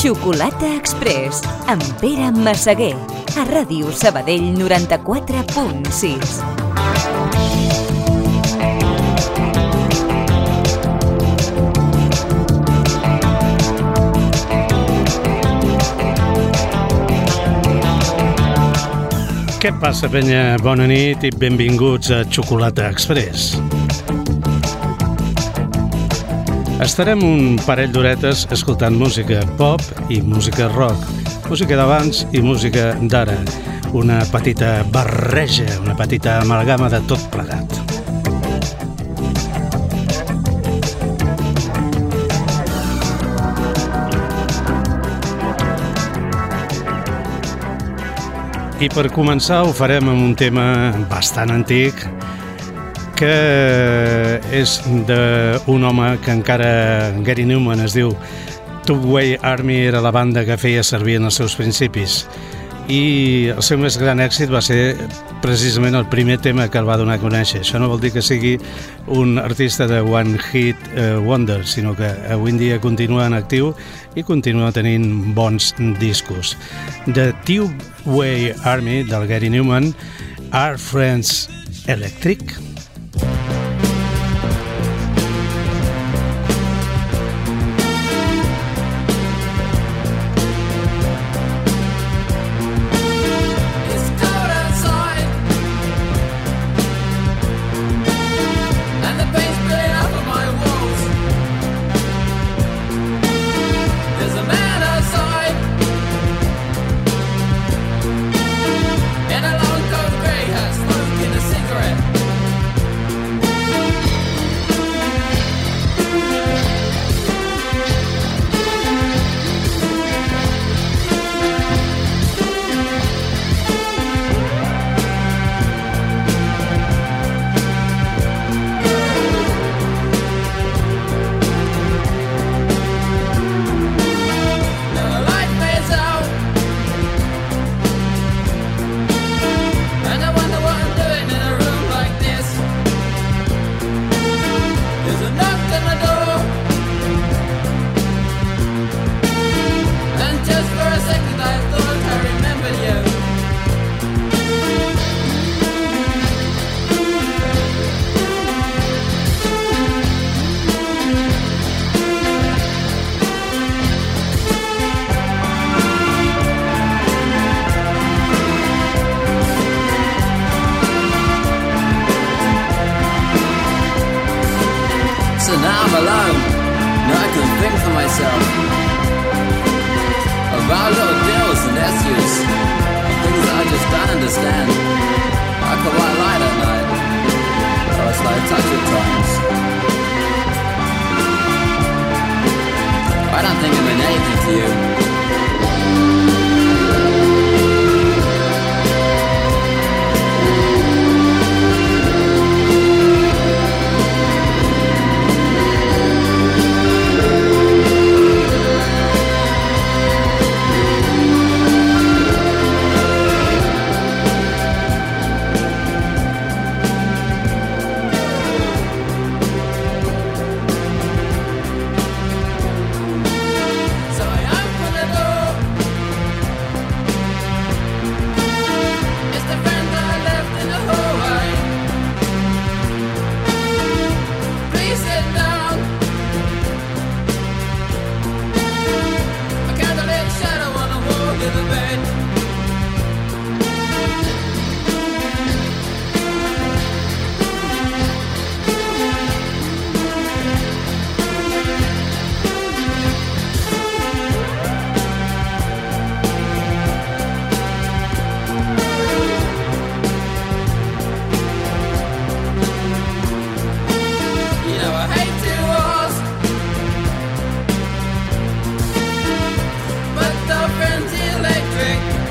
Xocolata Express, amb Pere Massaguer, a Ràdio Sabadell 94.6. Què passa, penya? Bona nit i benvinguts a Xocolata Express. Estarem un parell d'horetes escoltant música pop i música rock, música d'abans i música d'ara. Una petita barreja, una petita amalgama de tot plegat. I per començar ho farem amb un tema bastant antic que és d'un home que encara, Gary Numan es diu. Tubeway Army era la banda que feia servir en els seus principis i el seu més gran èxit va ser precisament el primer tema que el va donar a conèixer. Això no vol dir que sigui un artista de One Hit Wonder, sinó que avui en dia continua en actiu i continua tenint bons discos. The Tubeway Army, del Gary Numan, Are Friends Electric? But the friends electric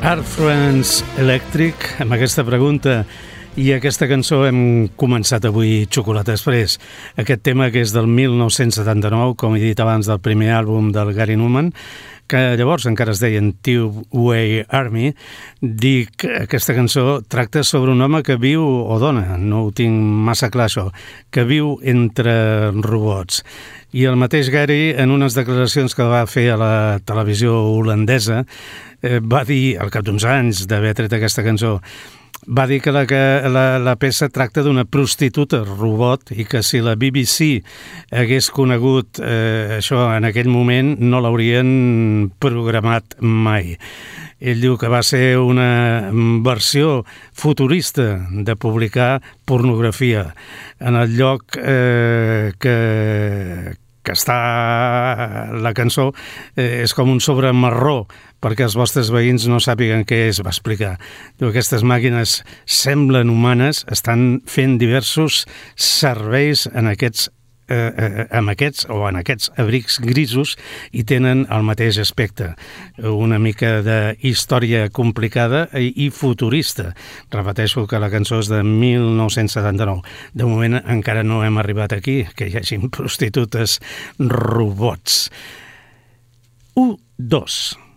Are Friends Electric? Amb aquesta pregunta i aquesta cançó hem començat avui Xocolata Express. Aquest tema que és del 1979, com he dit abans, del primer àlbum del Gary Numan, que llavors encara es deien Two-Way Army. Dic, aquesta cançó tracta sobre un home que viu, o dona, no ho tinc massa clar això, que viu entre robots. I el mateix Gary, en unes declaracions que va fer a la televisió holandesa, va dir, al cap d'uns anys d'haver tret aquesta cançó, va dir que la peça tracta d'una prostituta robot i que si la BBC hagués conegut això en aquell moment no l'haurien programat mai. Ell diu que va ser una versió futurista de publicar pornografia en el lloc que està la cançó és com un sobre marró perquè els vostres veïns no sàpiguen què és, va explicar. Diu, aquestes màquines semblen humanes, estan fent diversos serveis en aquests abrics grisos i tenen el mateix aspecte. Una mica de història complicada i futurista. Repeteixo que la cançó és de 1979. De moment encara no hem arribat aquí, que hi hagin prostitutes robots. 1, 2.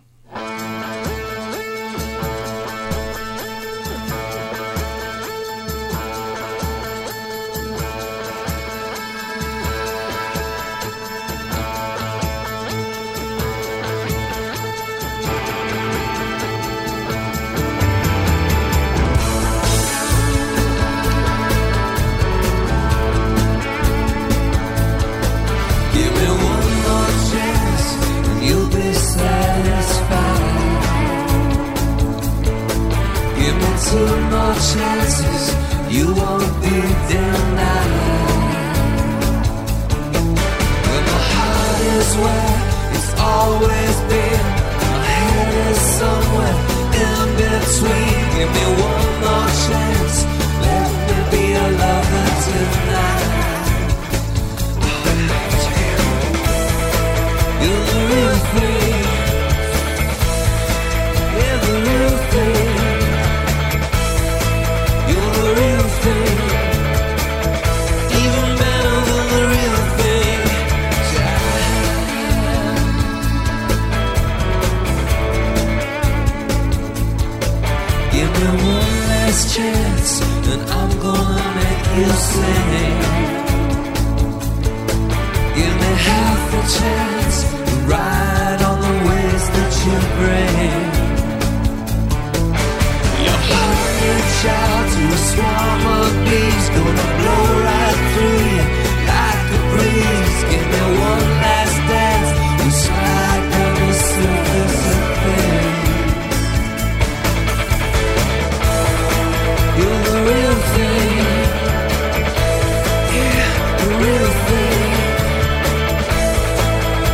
Two more chances, you won't be denied. When my heart is where it's always been, my head is somewhere in between. Give me one more chance, let me be a lover tonight. You're the real thing, you're the real thing. The real thing, even better than the real thing. Give me one last chance, and I'm gonna make you sing. Give me half a chance to ride on the waves that you bring. Reach out to a swarm of bees, gonna blow right through you like a breeze. Give me one last dance, we slide down the surface of things. You're the real thing, yeah, the real thing.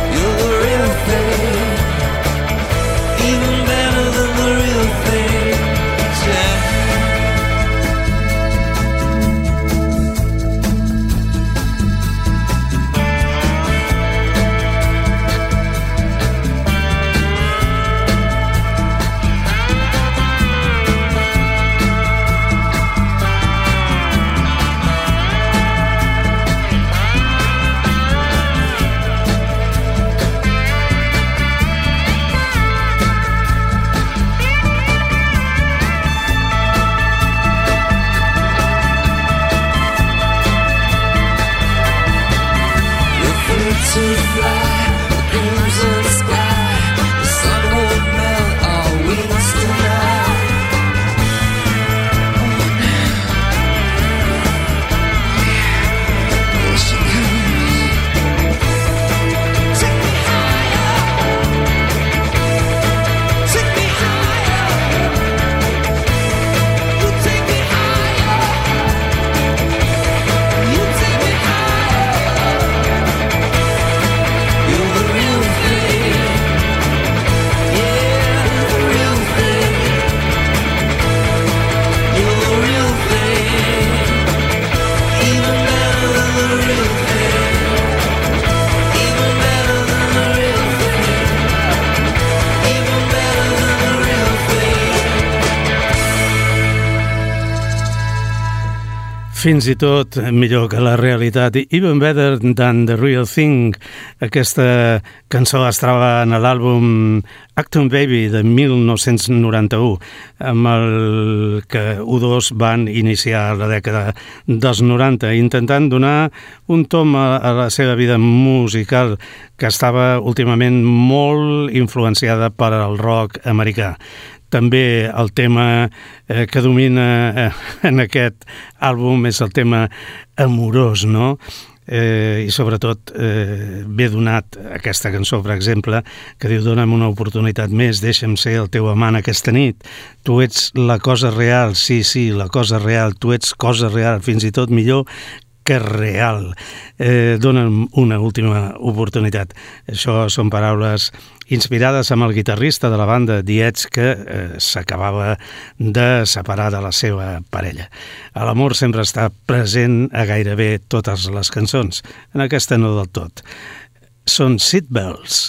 fins i tot millor que la realitat. Even Better Than The Real Thing. Aquesta cançó es troba en l'àlbum Acton Baby de 1991, amb el que U2 van iniciar la dècada dels 90, intentant donar un tom a la seva vida musical que estava últimament molt influenciada per al rock americà. També el tema que domina en aquest àlbum és el tema amorós, no? I sobretot ve donat aquesta cançó, per exemple, que diu: dona'm una oportunitat més, deixa'm ser el teu amant aquesta nit, tu ets la cosa real, sí, la cosa real, tu ets cosa real, fins i tot millor que real. Dona'm una última oportunitat. Això són paraules inspirades amb el guitarrista de la banda The Edge, que s'acabava de separar de la seva parella. L'amor sempre està present a gairebé totes les cançons. En aquesta no del tot. Són Seatbelts.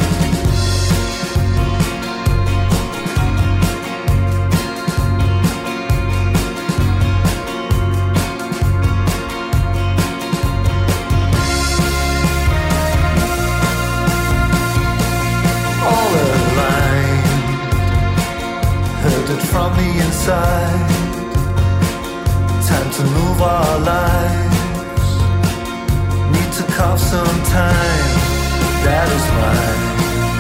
From the inside, time to move our lives. Need to carve some time, that is mine.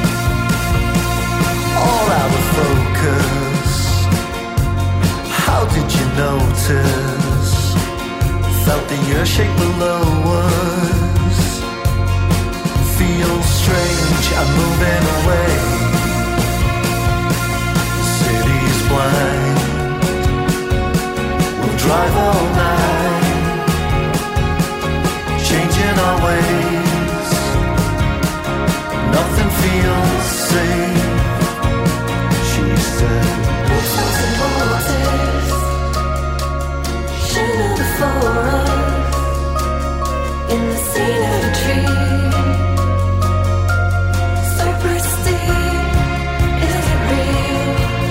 All out of focus. How did you notice? Felt the earth shake below us. Feels strange, I'm moving away. Blind. We'll drive all night, changing our ways. Nothing feels safe, she said. Shadow before us, in the scene of a tree. So pristine, is it real?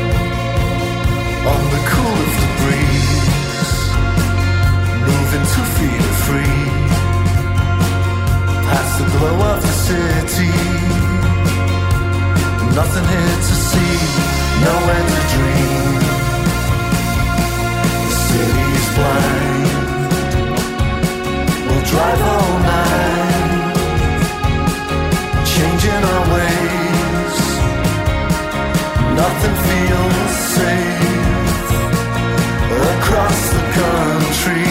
On the cool of the breeze, moving 2 feet free, past the glow of the city. Nothing here to see, nowhere to dream. The city's blind, we'll drive all night, changing our ways. Nothing feels safe. Across the country,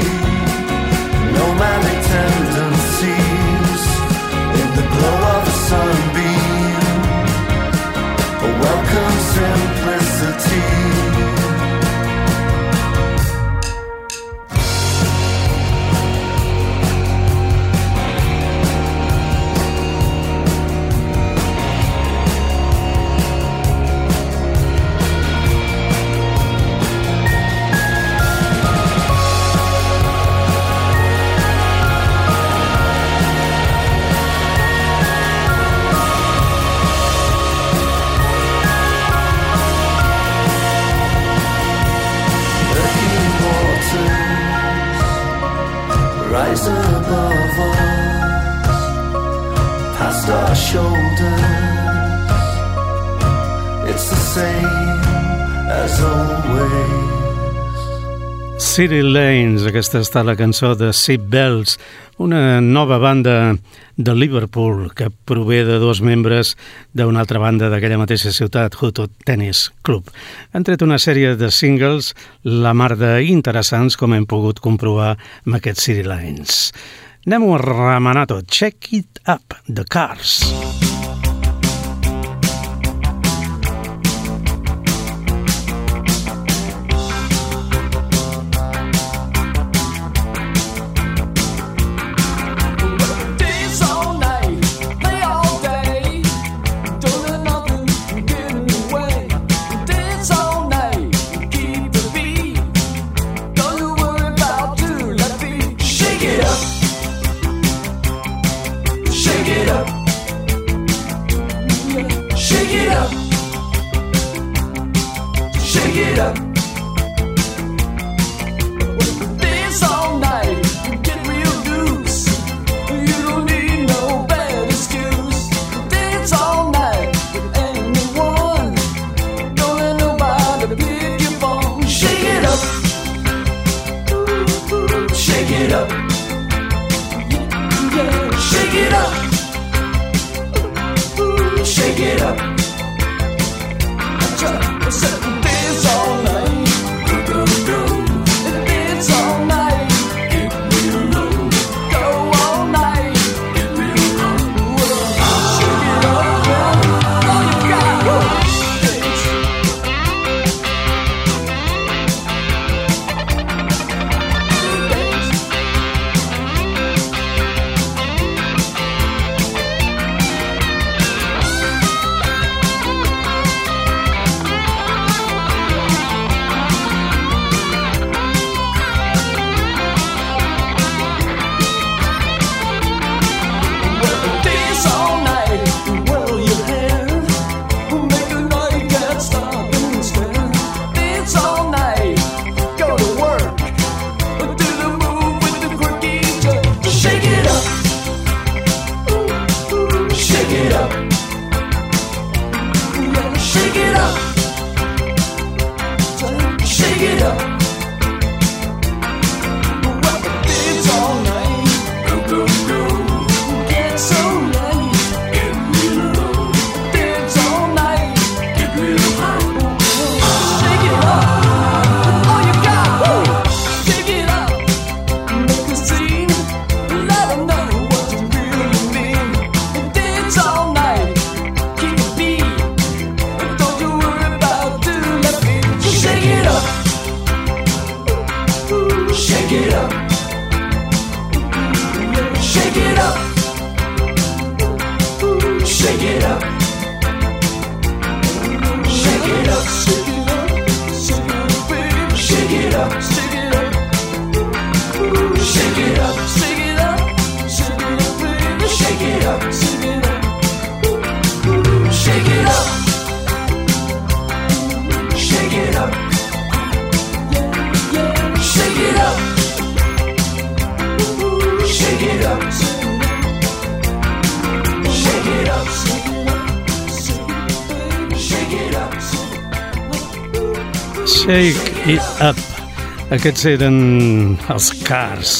nomadic tendencies, in the glow of a sunbeam, a welcome simplicity. Rise above us, past our shoulders. It's the same as always. City Lanes, aquesta està la cançó de Seatbelts, una nova banda de Liverpool que prové de 2 membres d'una altra banda d'aquella mateixa ciutat, Hutto Tennis Club. Han tret una sèrie de singles, la mar d'interessants, com hem pogut comprovar amb aquest City Lanes. Anem-ho a remenar tot. Check It Up, The Cars. Shake it up. This Shake it up. Shake it up. Well, it's all night. Go, go, go. Get so late. Get real low. It's all night. Get real high. Shake it up. All you got. Shake it up. Make a scene. Let them know what you really mean. It's all night. Keep it beat. Don't you worry about doing that beat. Shake it up. Shake it up. Shake it up. Shake it up. Shake it up. Shake it up. Shake it up. Shake it up. Shake it up. Shake it up, baby. Shake it up. Shake it up. Shake it up. Shake it up. Shake it up. Shake it up. Shake it up. Shake it up. Shake It Up. Aquests eren els Cars.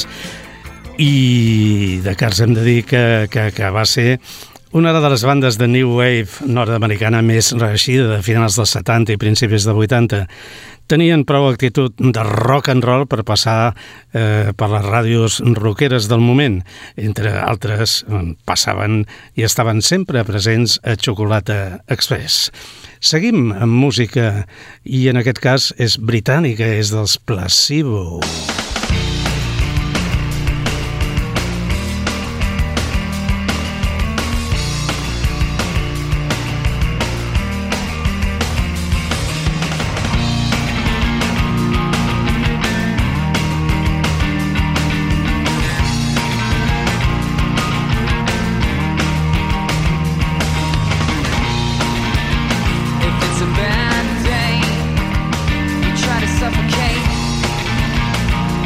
I de Cars hem de dir que va ser una de les bandes de New Wave nord-americana més reeixida de finals dels 70 i principis de 80. Tenien prou actitud de rock and roll per passar per les ràdios rockeres del moment. Entre altres, passaven i estaven sempre presents a Xocolata Express. Seguim amb música i en aquest cas és britànica, és dels Placebo. If it's a bad day, you try to suffocate.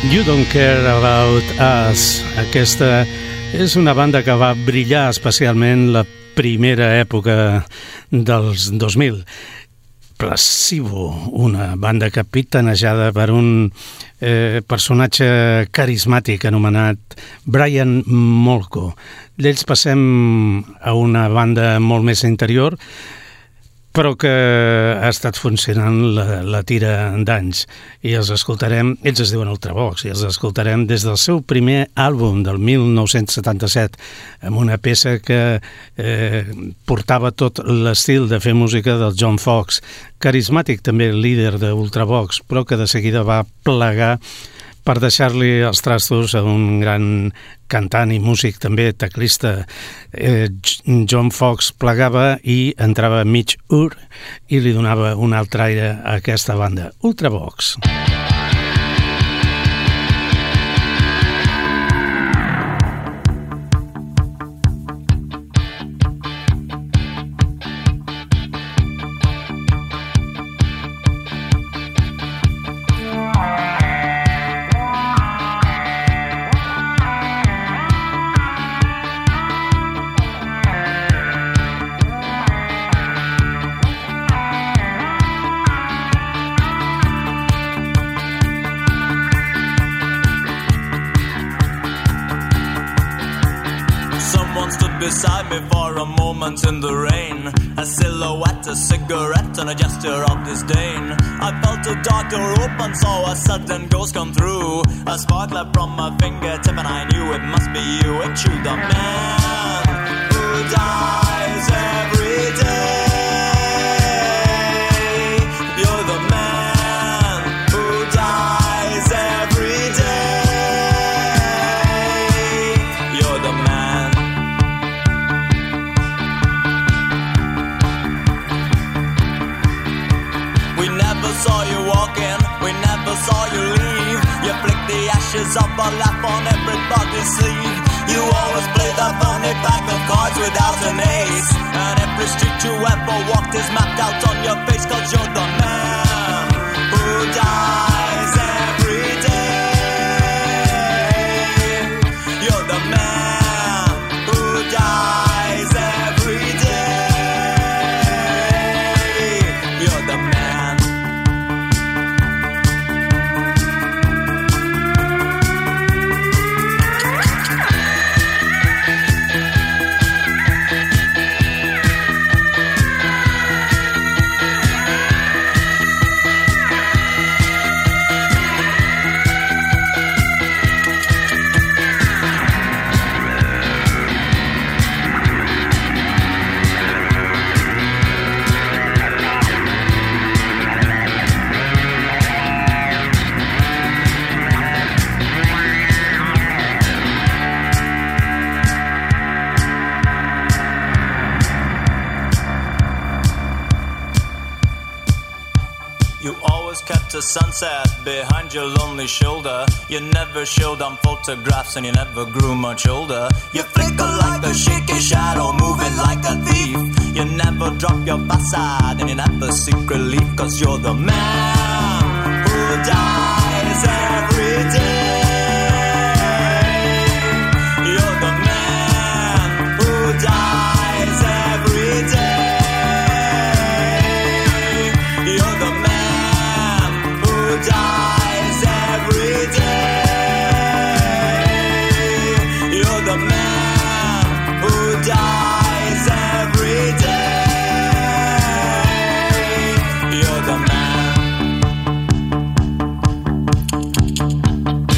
You Don't Care About Us. Aquesta és una banda que va brillar especialment la primera època dels 2000. Placebo, una banda capitanejada per un personatge carismàtic anomenat Brian Molko. D'ells passem a una banda molt més interior, però que ha estat funcionant la tira d'anys. I els escoltarem, ells es diuen Ultravox, i els escoltarem des del seu primer àlbum del 1977, amb una peça que portava tot l'estil de fer música del John Foxx, carismàtic també líder d'Ultravox, però que de seguida va plegar per deixar-li els trastos a un gran cantant i músic, també teclista. John Foxx plegava i entrava Mitch Ure i li donava un altre aire a aquesta banda, Ultravox. Beside me for a moment in the rain, a silhouette, a cigarette, and a gesture of disdain. I felt a dark door open, saw a sudden ghost come through. A spark leapt from my fingertip, and I knew it must be you. And you, the man who dies every day. You're the man who dies every day. You're the man. Saw you walking, we never saw you leave. You flick the ashes of a laugh on everybody's sleeve. You always play the funny pack of cards without an ace. And every street you ever walked is mapped out on your face. 'Cause you're the man who dies every day. You're the man who dies every day. You're the man. The sunset behind your lonely shoulder. You never showed on photographs and you never grew much older. You flicker like a shaky shadow, moving like a thief. You never drop your facade and you never seek relief. 'Cause you're the man who dies every day. You're the man who dies every day. You're the man dies every day. You're the man who dies every day. You're the man.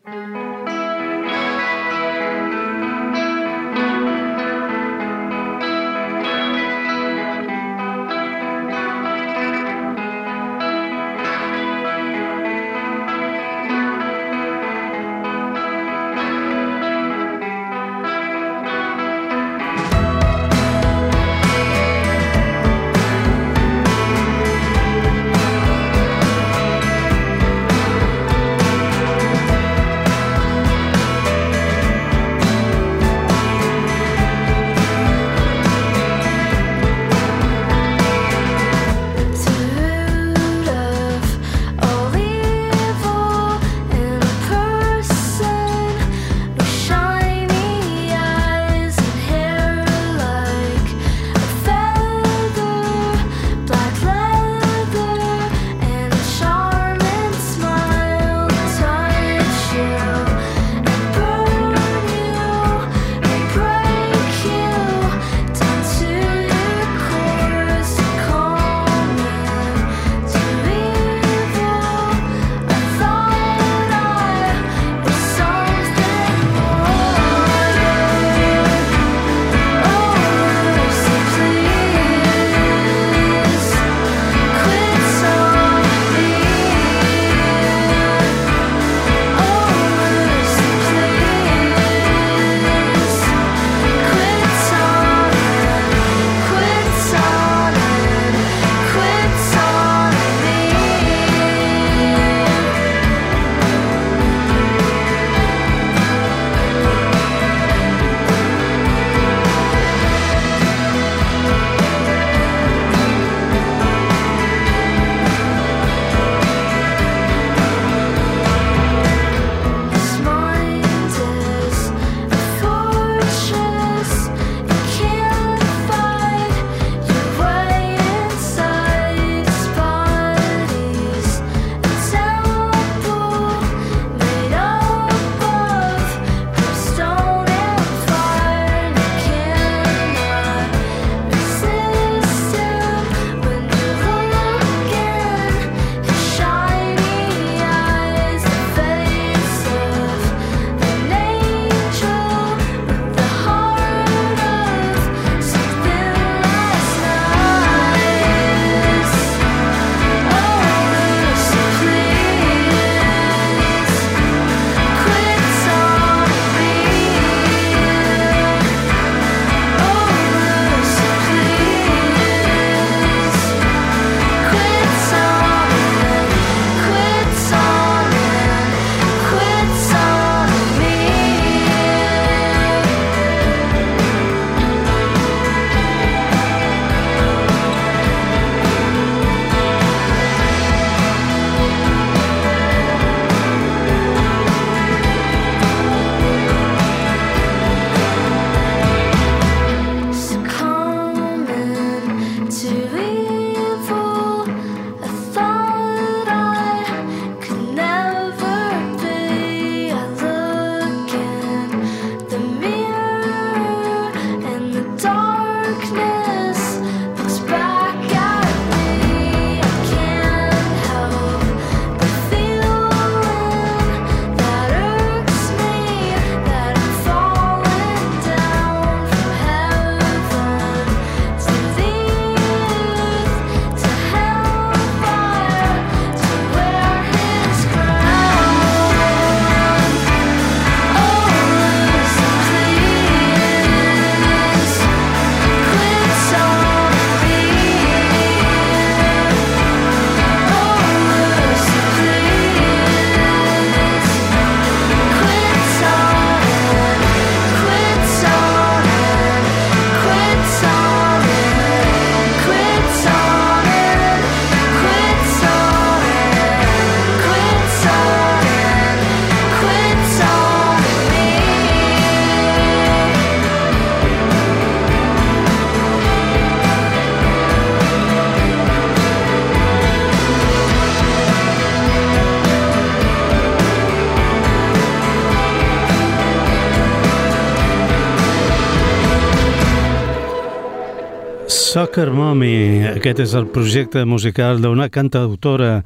Soccer Mommy, aquest és el projecte musical d'una cantautora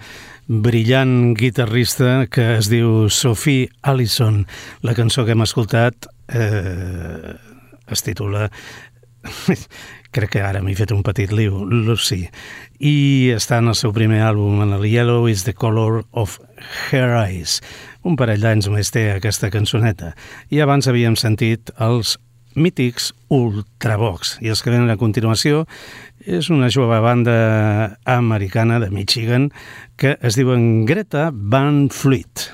brillant guitarrista que es diu Sophie Allison. La cançó que hem escoltat es titula... crec que ara m'he fet un petit liu, Lucy, i està en el seu primer àlbum, en el Yellow is the Color of Her Eyes. Un parell d'anys més té aquesta cançoneta. I abans havíem sentit els mítics Ultravox, i els que venen a continuació és una jove banda americana de Michigan que es diuen Greta Van Fleet.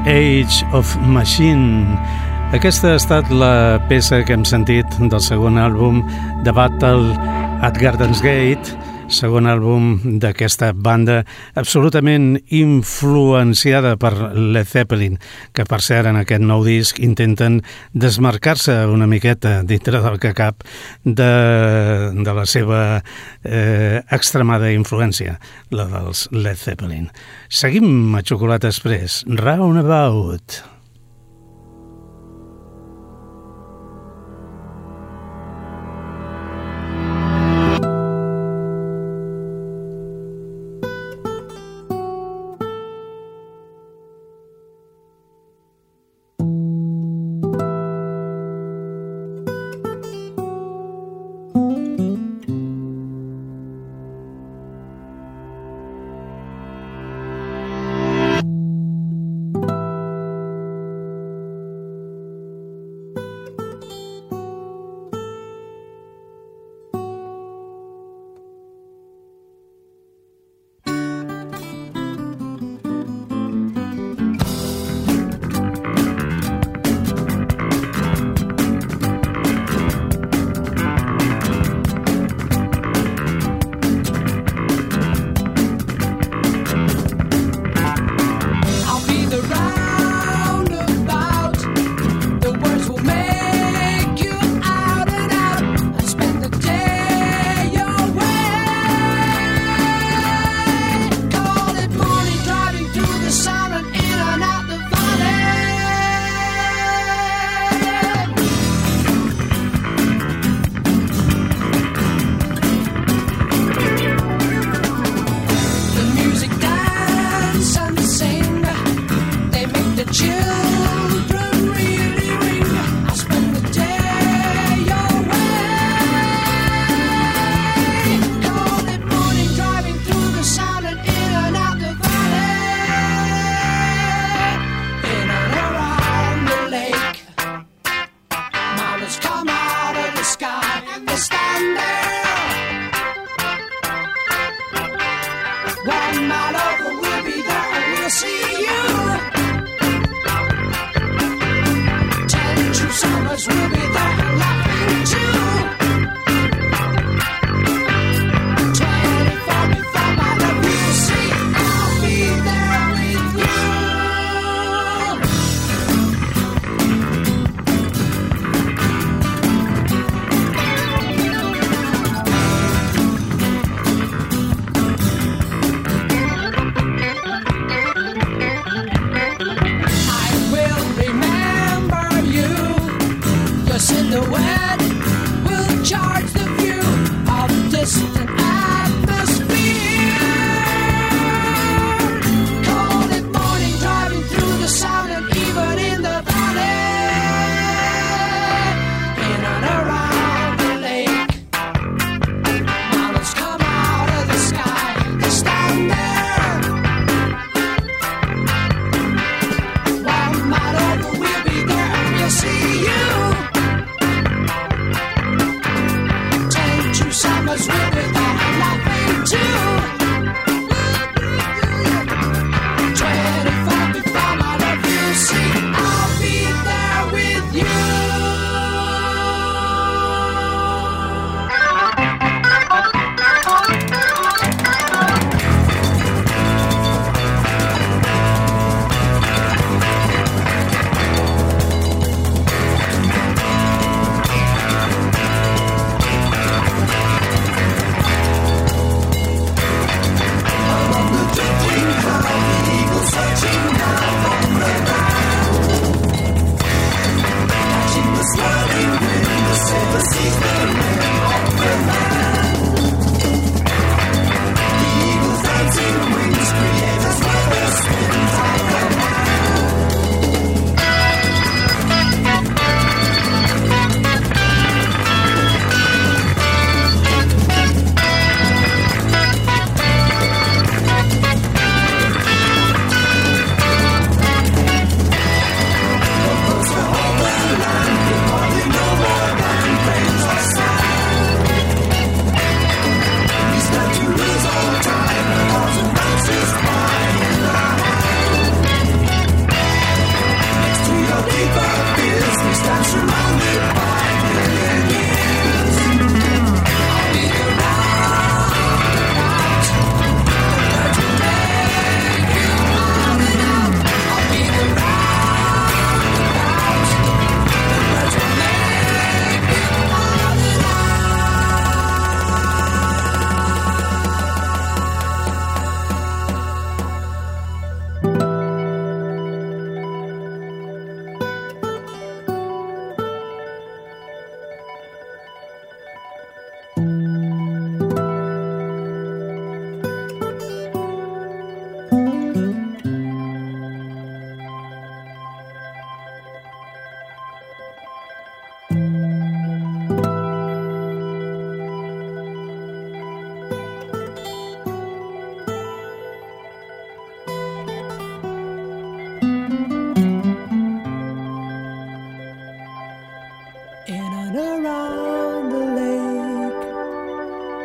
Age of Machine. Aquesta ha estat la peça que hem sentit del segon àlbum The Battle at Gardens Gate, segon àlbum d'aquesta banda absolutament influenciada per Led Zeppelin, que per cert en aquest nou disc intenten desmarcar-se una miqueta dintre del que cap de la seva extremada influència, la dels Led Zeppelin. Seguim a Xocolata Express, Roundabout.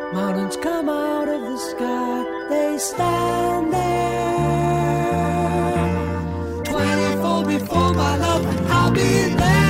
Mountains come out of the sky, they stand there. 24 before my love, I'll be there.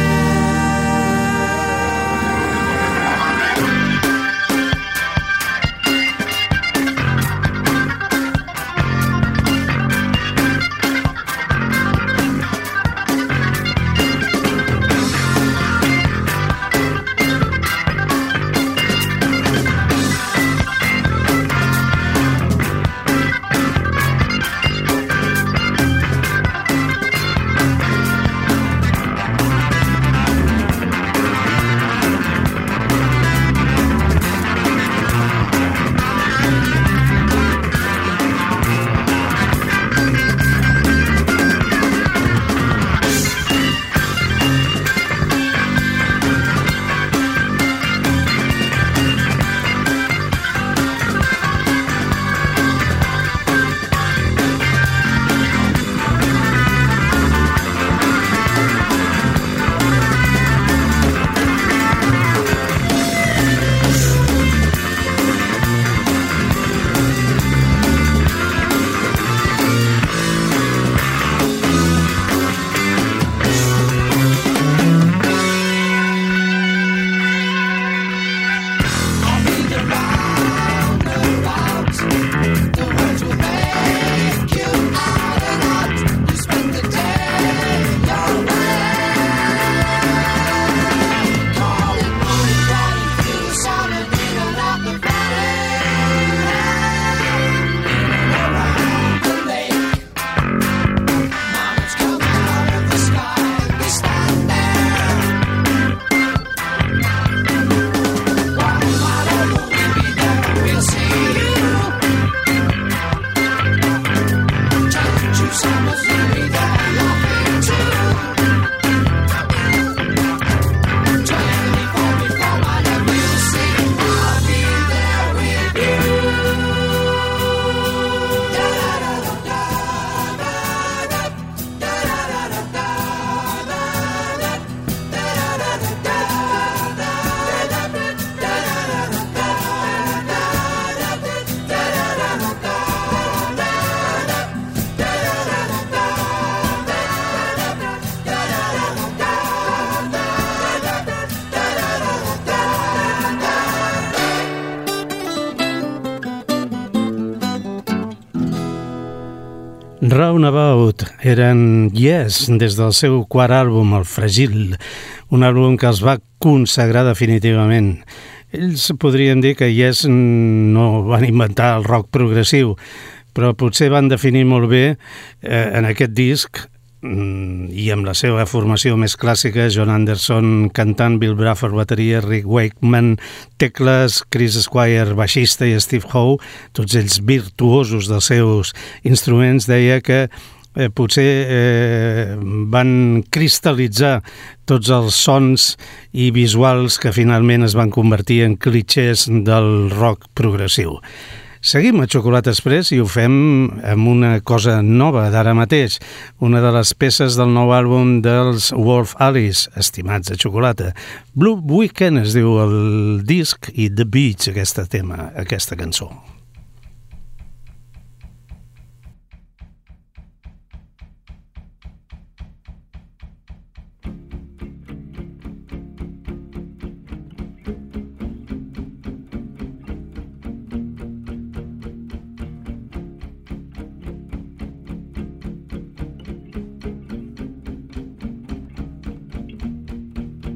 Roundabout eren Yes des del seu quart àlbum, el Fragile, un àlbum que els va consagrar definitivament. Ells podrien dir que Yes no van inventar el rock progressiu, però potser van definir molt bé en aquest disc i amb la seva formació més clàssica, John Anderson cantant, Bill Bruford bateria, Rick Wakeman tecles, Chris Squire baixista i Steve Howe, tots ells virtuosos dels seus instruments. Deia que potser van cristal·litzar tots els sons i visuals que finalment es van convertir en clichés del rock progressiu. Seguim a Chocolate Express i ho fem amb una cosa nova d'ara mateix, una de les peces del nou àlbum dels Wolf Alice, estimats a xocolata. Blue Weekend es diu el disc i The Beach, aquesta cançó.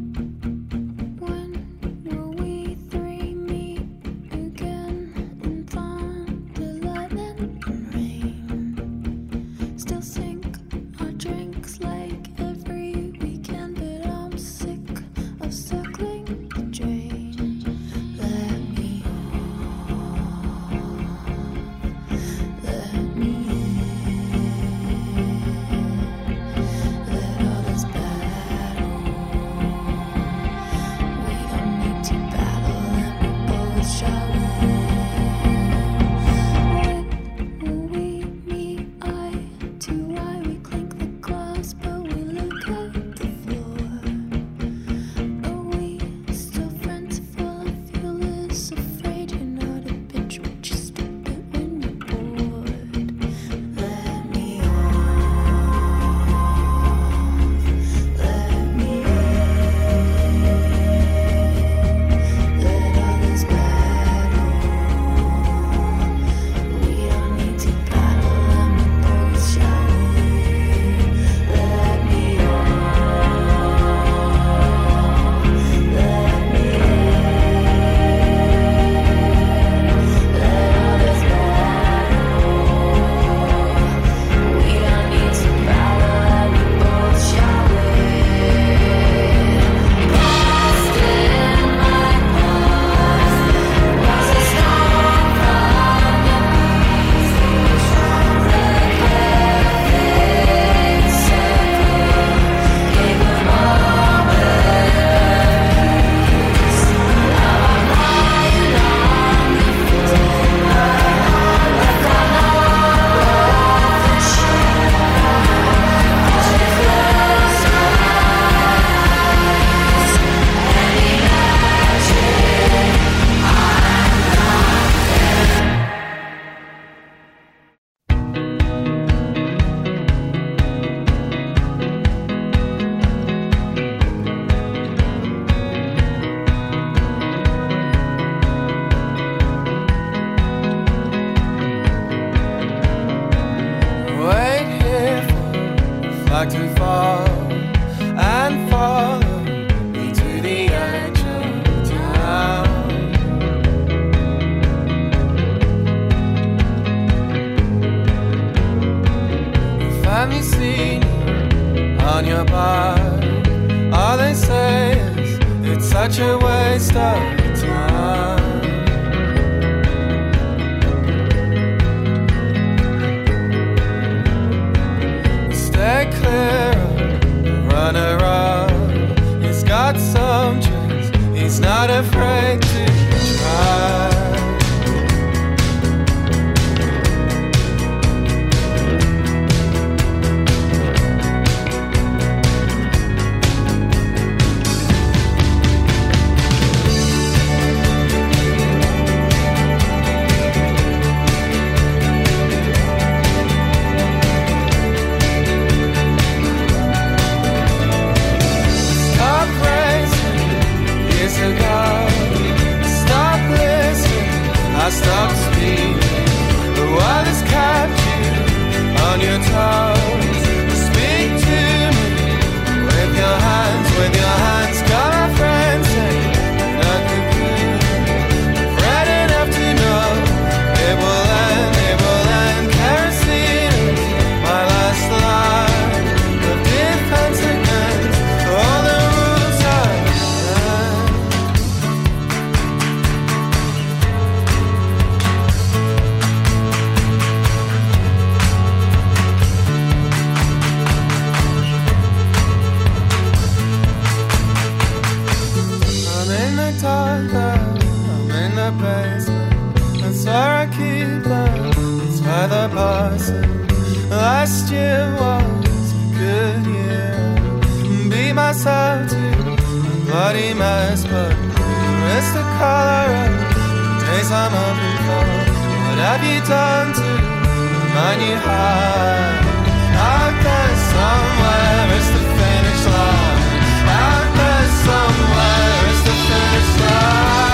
When will we three meet again? such a waste of time. Stay clear of the runner-up. He's got some tricks, he's not afraid to try. I stopped speaking. The world has kept you on your toes. Speak to me with your hands. Got my friends saying I could be. I've read enough to know it will end. Kerosene is my last line of defense against all the rules I've set. I'm in the basement. That's where I keep them. That's where the bars are. Last year was a good year. Be myself too, a bloody mess, but it's the color of the days I'm hoping for. What have you done to remind you how? Out there somewhere is the finish line. Out there somewhere is the finish line.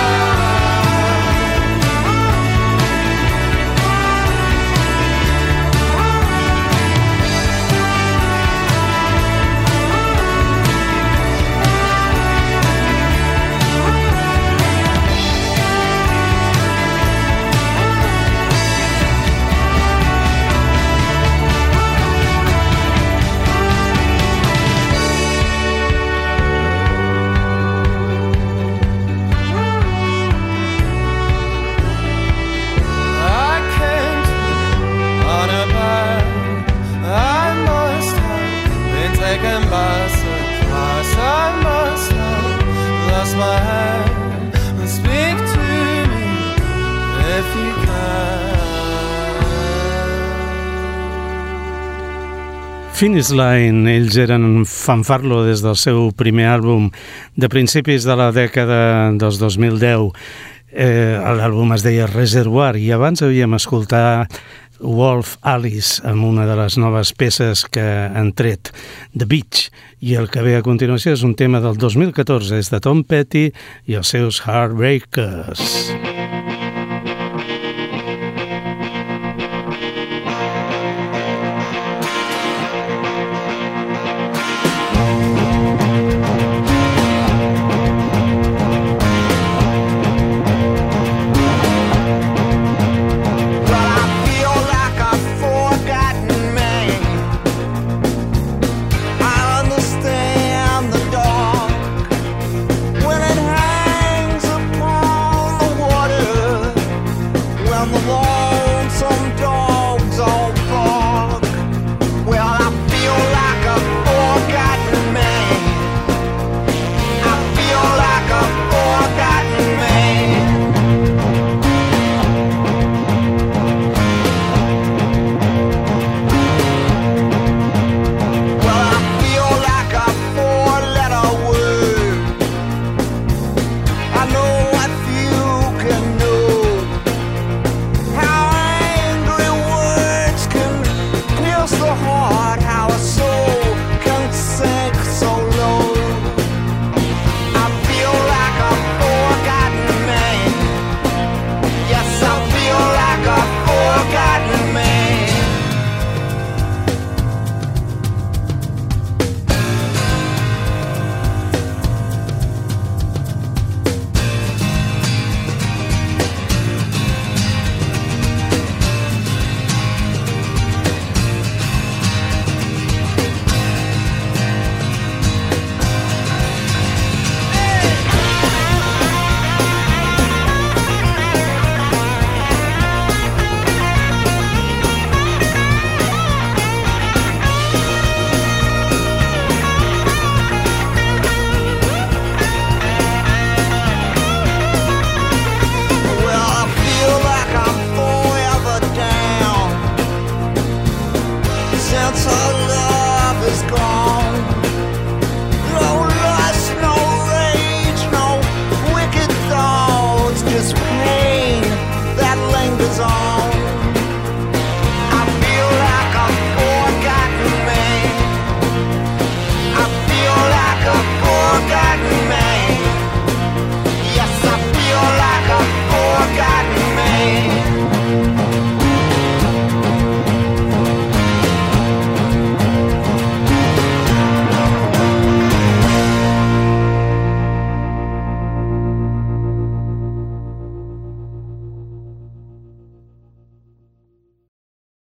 Finish Line, ells eren fanfarlo des del seu primer àlbum de principis de la dècada dels 2010. L'àlbum es deia Reservoir i abans havíem escoltat Wolf Alice amb una de les noves peces que han tret, The Beach, i el que ve a continuació és un tema del 2014, és de Tom Petty i els seus Heartbreakers.